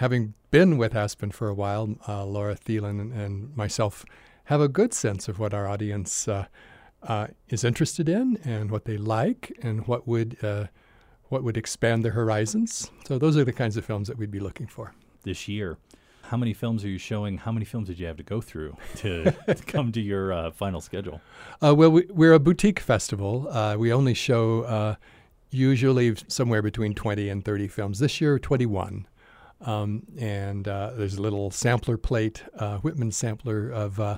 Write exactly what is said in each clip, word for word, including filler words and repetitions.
having been with Aspen for a while, uh, Laura Thielen and, and myself have a good sense of what our audience uh, uh, is interested in and what they like and what would uh, what would expand their horizons. So those are the kinds of films that we'd be looking for. This year, how many films are you showing? How many films did you have to go through to, to come to your uh, final schedule? Uh, well, we, we're a boutique festival. Uh, we only show uh, usually somewhere between twenty and thirty films. This year, twenty-one. Um, and uh, there's a little sampler plate, uh, Whitman sampler of uh,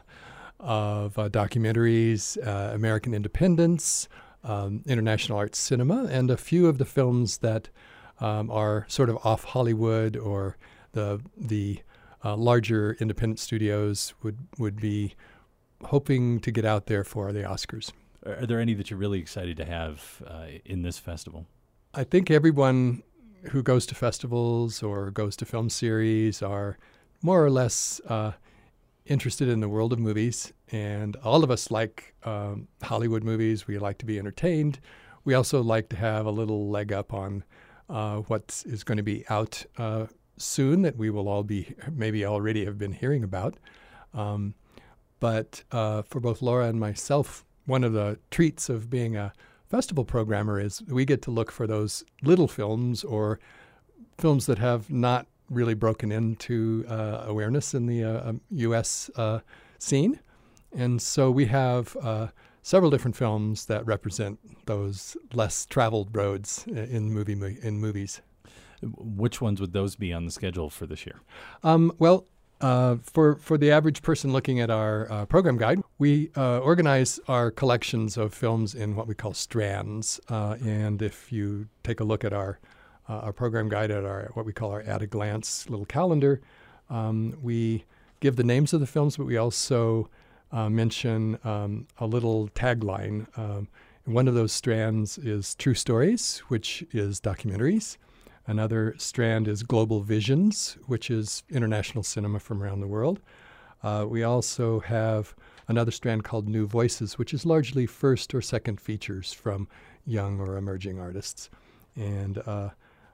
of uh, documentaries, uh, American independence, um, international art cinema, and a few of the films that um, are sort of off Hollywood or the the uh, larger independent studios would would be hoping to get out there for the Oscars. Are there any that you're really excited to have uh, in this festival? I think everyone who goes to festivals or goes to film series are more or less uh, interested in the world of movies. And all of us like um, Hollywood movies. We like to be entertained. We also like to have a little leg up on uh, what is going to be out uh, soon that we will all be maybe already have been hearing about. Um, but uh, for both Laura and myself, one of the treats of being a festival programmer is we get to look for those little films or films that have not really broken into uh, awareness in the uh, U S uh, scene. And so we have uh, several different films that represent those less traveled roads in movie in movies. Which ones would those be on the schedule for this year? Um, well, Uh, for, for the average person looking at our uh, program guide, we uh, organize our collections of films in what we call strands. Uh, and if you take a look at our uh, our program guide, at our what we call our at a glance little calendar, um, we give the names of the films, but we also uh, mention um, a little tagline. Um, one of those strands is True Stories, which is documentaries. Another strand is Global Visions, which is international cinema from around the world. Uh, we also have another strand called New Voices, which is largely first or second features from young or emerging artists. And uh,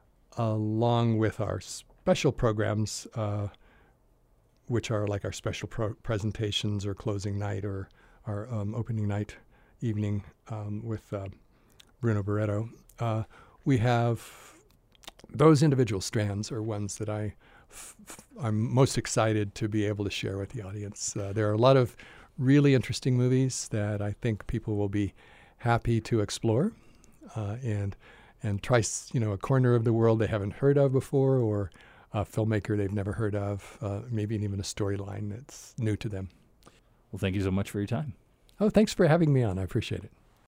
along with our special programs, uh, which are like our special pro- presentations or closing night or our um, opening night evening um, with uh, Bruno Barreto, uh, we have those individual strands are ones that I f- f- I'm most excited to be able to share with the audience. Uh, there are a lot of really interesting movies that I think people will be happy to explore uh, and and try you know a corner of the world they haven't heard of before, or a filmmaker they've never heard of, uh, maybe even a storyline that's new to them. Well, thank you so much for your time. Oh, thanks for having me on. I appreciate it.